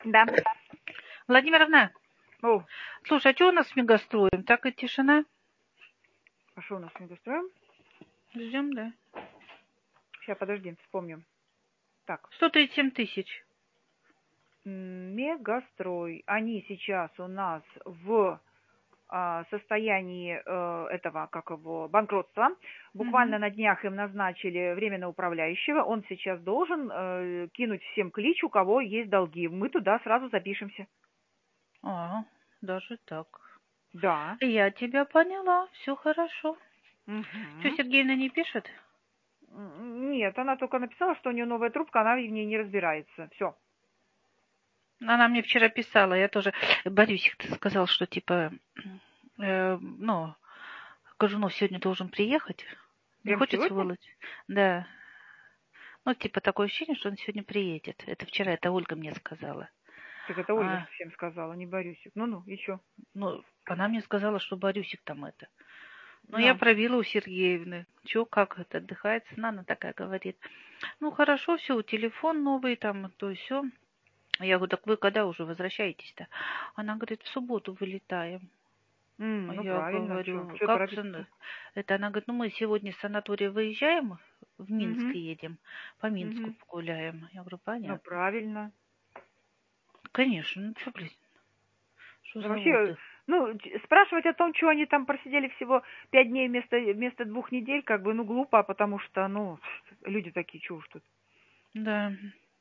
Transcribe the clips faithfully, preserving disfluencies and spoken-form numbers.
Да. Владимировна, О, слушай, а что у нас с мегастроем? Так и тишина. а что у нас с мегастроем? Ждем, да. Сейчас, подожди, вспомним. Так, сто тридцать семь тысяч. м, мегастрой. Они сейчас у нас в а, состоянии э, этого, как его, банкротства. Буквально Угу. на днях им назначили временно управляющего. Он сейчас должен э, кинуть всем клич, у кого есть долги. Мы туда сразу запишемся. А, даже так. Да. Я тебя поняла, все хорошо. Что, Мгм. Сергеевна не пишет? М, Нет, она только написала, что у нее новая трубка, она в ней не разбирается. Все. Она мне вчера писала, я тоже... Борисик сказал, что типа, э, ну, Кожунов сегодня должен приехать. Не Прям хочется сегодня? вылыть? Да. Ну, типа, такое ощущение, что он сегодня приедет. Это вчера, это Ольга мне сказала. Так это Ольга А, всем сказала, не Борисик. Ну-ну, еще. ну, она мне сказала, что Борисик там это. Ну, я Ну, проверила у Сергеевны. Че, как это, отдыхает сна? Она такая говорит. Ну, хорошо, все, телефон новый, там, то и все. Я говорю, так вы когда уже возвращаетесь-то? Она говорит, в субботу вылетаем. м, ну Я правильно, что говорю, что как торопиться-то? сын- это? Она говорит, ну мы сегодня с санатория выезжаем, в Минск Угу, едем, по Минску угу. погуляем. Я говорю, Ну понятно. правильно. Конечно, ну что, блин, что Ну, за вообще, отдых? ну, т- спрашивать о том, что они там просидели всего пять дней вместо, вместо двух недель, как бы, ну, глупо, потому что, ну, люди такие, чего уж тут. Да,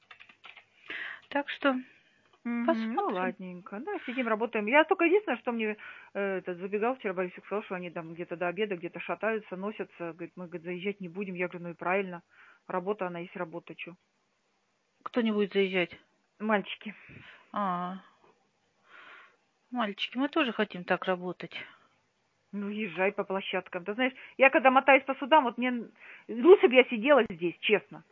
так что Мгм, ну, посмотрим. ладненько. Да, сидим, работаем. Я только единственное, что мне э, этот забегал вчера Борисик сказал, что они там где-то до обеда, где-то шатаются, носятся. Говорит, мы, говорит, заезжать не будем. Я говорю, ну и правильно. Работа, она есть работа, что. Кто не будет заезжать? Мальчики. А, мальчики, мы тоже хотим так работать. Ну, езжай по площадкам. Ты знаешь, я когда мотаюсь по судам, вот мне лучше бы я сидела здесь, честно.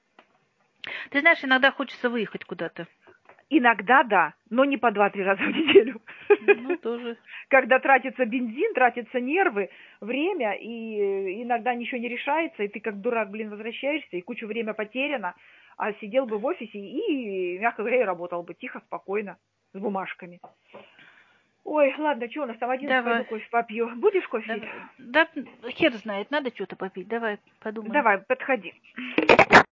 Ты знаешь, иногда хочется выехать куда-то. Иногда да, но не по два-три раза в неделю. Ну, тоже. Когда тратится бензин, тратятся нервы, время, и иногда ничего не решается, и ты как дурак, блин, возвращаешься, и кучу времени потеряно, а сидел бы в офисе и, мягко говоря, и работал бы тихо, спокойно, с бумажками. Ой, ладно, что у нас там одиннадцать, пойду Давай, кофе попью. Будешь кофе пить? давай. Да, хер знает, надо что-то попить. Давай, подумаем. Давай, подходи.